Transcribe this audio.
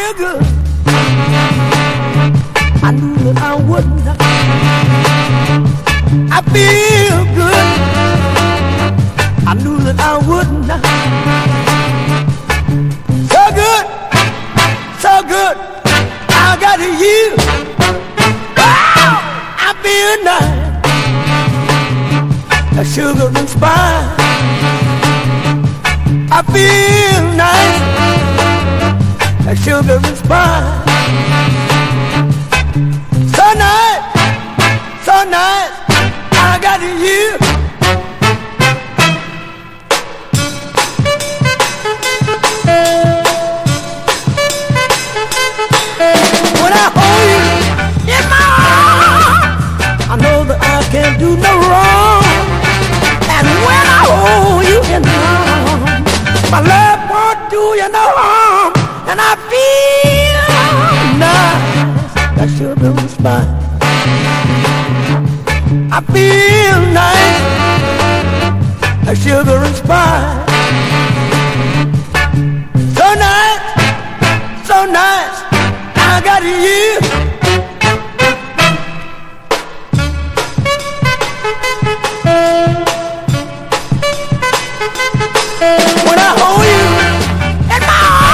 feel good. I knew that I wouldn't. I feel good. I knew that I wouldn't. So good, so good. I got you. Wow, I feel nice. A sugar and spice. I feel nice. A sugar and spice. So nice, so nice. I got you. When I hold you in my arms, I know that I can't do no wrong. And when I hold you in my arms, my love won't do you no harm. And I feel nice. That sugar and spice. I feel nice, a sugar and spice. So nice, I got you.